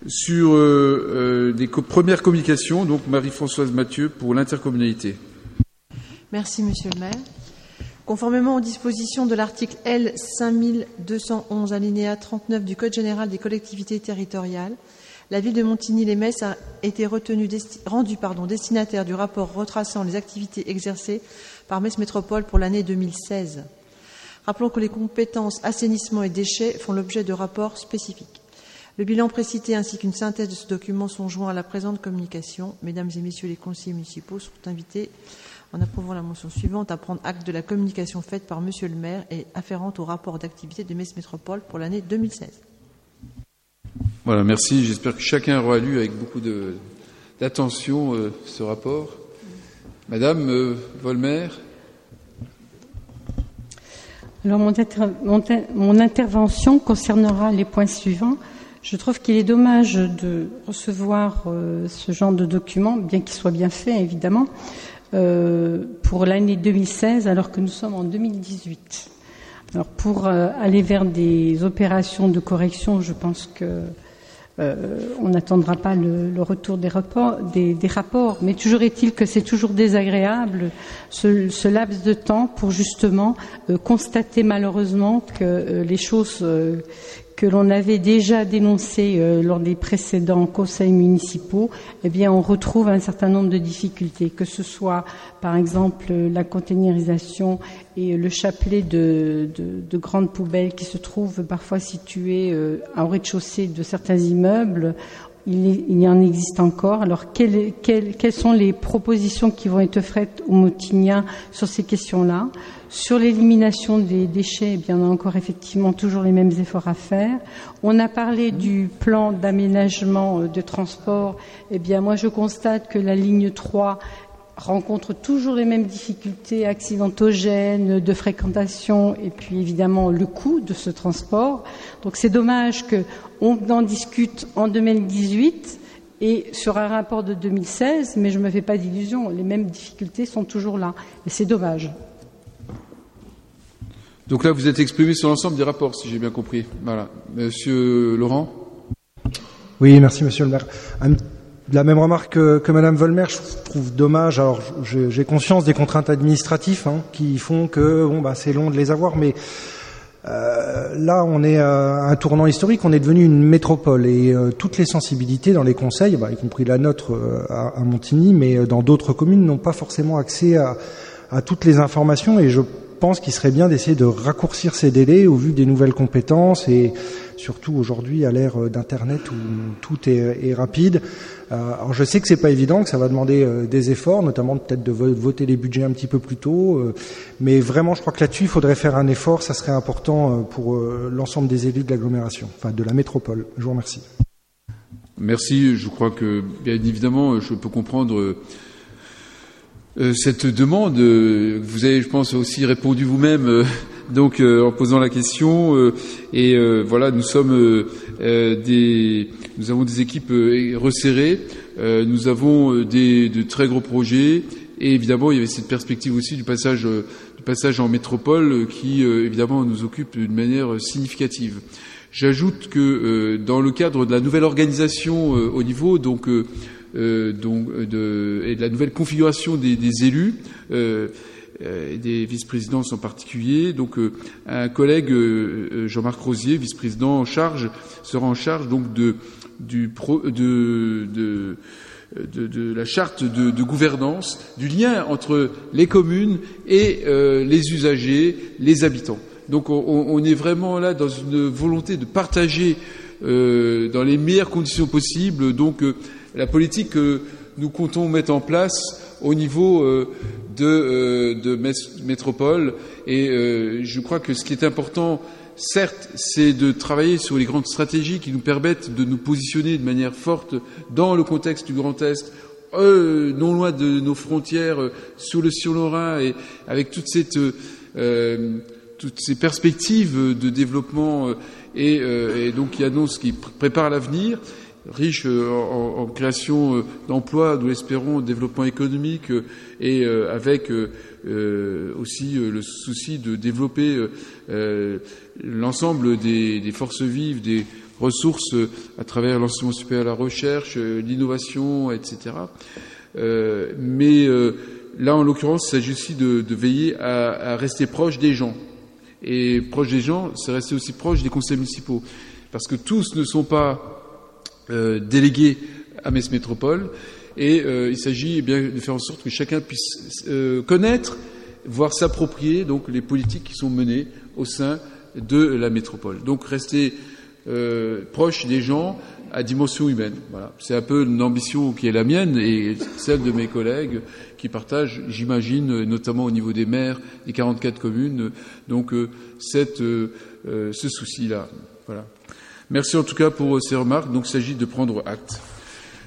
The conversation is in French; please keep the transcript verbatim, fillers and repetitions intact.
Sur euh, euh, les co- premières communications, donc Marie-Françoise Mathieu pour l'intercommunalité. Merci, Monsieur le maire. Conformément aux dispositions de l'article L cinq mille deux cent onze alinéa trente-neuf du Code général des collectivités territoriales, la ville de Montigny-lès-Metz a été retenue, desti- rendue pardon, destinataire du rapport retraçant les activités exercées par Metz Métropole pour l'année deux mille seize. Rappelons que les compétences assainissement et déchets font l'objet de rapports spécifiques. Le bilan précité ainsi qu'une synthèse de ce document sont joints à la présente communication. Mesdames et messieurs les conseillers municipaux sont invités, en approuvant la mention suivante, à prendre acte de la communication faite par Monsieur le maire et afférente au rapport d'activité de Metz Métropole pour l'année deux mille seize. Voilà, merci. J'espère que chacun aura lu avec beaucoup de, d'attention euh, ce rapport. Madame euh, Volmer. Alors, mon, inter- mon, mon intervention concernera les points suivants. Je trouve qu'il est dommage de recevoir euh, ce genre de document, bien qu'il soit bien fait, évidemment, euh, pour l'année deux mille seize, alors que nous sommes en deux mille dix-huit. Alors, pour euh, aller vers des opérations de correction, je pense que euh, on n'attendra pas le, le retour des, rapports, des, des rapports, mais toujours est-il que c'est toujours désagréable ce, ce laps de temps pour justement euh, constater malheureusement que euh, les choses euh, que l'on avait déjà dénoncées euh, lors des précédents conseils municipaux, eh bien, on retrouve un certain nombre de difficultés, que ce soit, par exemple, la containerisation et le chapelet de, de, de grandes poubelles qui se trouvent parfois situées euh, au rez-de-chaussée de certains immeubles. Il, est, il y en existe encore. Alors, quelles, quelles, quelles sont les propositions qui vont être faites aux Montigniens sur ces questions-là? Sur l'élimination des déchets, eh bien, on a encore effectivement toujours les mêmes efforts à faire. On a parlé du plan d'aménagement de transport. Eh bien, moi, je constate que la ligne trois rencontre toujours les mêmes difficultés accidentogènes, de fréquentation, et puis évidemment le coût de ce transport. Donc, c'est dommage qu'on en discute en deux mille dix-huit et sur un rapport de deux mille seize, mais je ne me fais pas d'illusions, les mêmes difficultés sont toujours là. Et c'est dommage. Donc là, vous êtes exprimé sur l'ensemble des rapports, si j'ai bien compris. Voilà. Monsieur Laurent. Oui, merci, monsieur le maire. La même remarque que, que madame Volmer, je trouve dommage. Alors, j'ai, j'ai conscience des contraintes administratives hein, qui font que bon, bah, c'est long de les avoir, mais euh, là, on est à un tournant historique. On est devenu une métropole et euh, toutes les sensibilités dans les conseils, bah, y compris la nôtre euh, à, à Montigny, mais dans d'autres communes, n'ont pas forcément accès à, à toutes les informations. Et je Je pense qu'il serait bien d'essayer de raccourcir ces délais au vu des nouvelles compétences et surtout aujourd'hui à l'ère d'Internet où tout est, est rapide. Euh, alors je sais que c'est pas évident, que ça va demander euh, des efforts, notamment peut-être de voter les budgets un petit peu plus tôt, euh, mais vraiment je crois que là-dessus il faudrait faire un effort, ça serait important euh, pour euh, l'ensemble des élus de l'agglomération, enfin de la métropole. Je vous remercie. Merci. Je crois que bien évidemment je peux comprendre euh, Euh, cette demande, euh, vous avez, je pense, aussi répondu vous-même, euh, donc euh, en posant la question. Euh, et euh, voilà, nous sommes euh, euh, des, nous avons des équipes euh, resserrées. Euh, nous avons euh, des de très gros projets. Et évidemment, il y avait cette perspective aussi du passage, euh, du passage en métropole, euh, qui euh, évidemment nous occupe d'une manière significative. J'ajoute que euh, dans le cadre de la nouvelle organisation euh, au niveau, donc euh, Euh, donc, de, et de la nouvelle configuration des, des élus, euh, et des vice-présidences en particulier. Donc, euh, un collègue, euh, Jean-Marc Rosier, vice-président en charge, sera en charge donc de, du pro, de, de, de, de la charte de, de gouvernance, du lien entre les communes et euh, les usagers, les habitants. Donc, on, on est vraiment là dans une volonté de partager euh, dans les meilleures conditions possibles. Donc, euh, la politique que nous comptons mettre en place au niveau euh, de, euh, de métropole. Et euh, je crois que ce qui est important, certes, c'est de travailler sur les grandes stratégies qui nous permettent de nous positionner de manière forte dans le contexte du Grand Est, euh, non loin de nos frontières, euh, sur le Sillon-Lorrain, et avec toute cette, euh, toutes ces perspectives de développement euh, et, euh, et donc qui annoncent, qui pr- préparent l'avenir, riche euh, en, en création euh, d'emplois, nous l'espérons, développement économique euh, et euh, avec euh, euh, aussi euh, le souci de développer euh, euh, l'ensemble des, des forces vives, des, ressources à travers l'enseignement supérieur, la recherche, l'innovation, et cetera. Euh, mais euh, là, en l'occurrence, il s'agit aussi de, de veiller à, à rester proche des gens. Et proche des gens, c'est rester aussi proche des conseils municipaux. Parce que tous ne sont pas euh, délégués à Metz Métropole. Et euh, il s'agit eh bien de faire en sorte que chacun puisse euh, connaître, voire s'approprier donc les politiques qui sont menées au sein de la métropole. Donc rester euh, proche des gens à dimension humaine. Voilà. C'est un peu une ambition qui est la mienne et celle de mes collègues qui partagent, j'imagine, notamment au niveau des maires des quarante-quatre communes, donc euh, cette, euh, ce souci-là. Voilà. Merci en tout cas pour ces remarques. Donc il s'agit de prendre acte.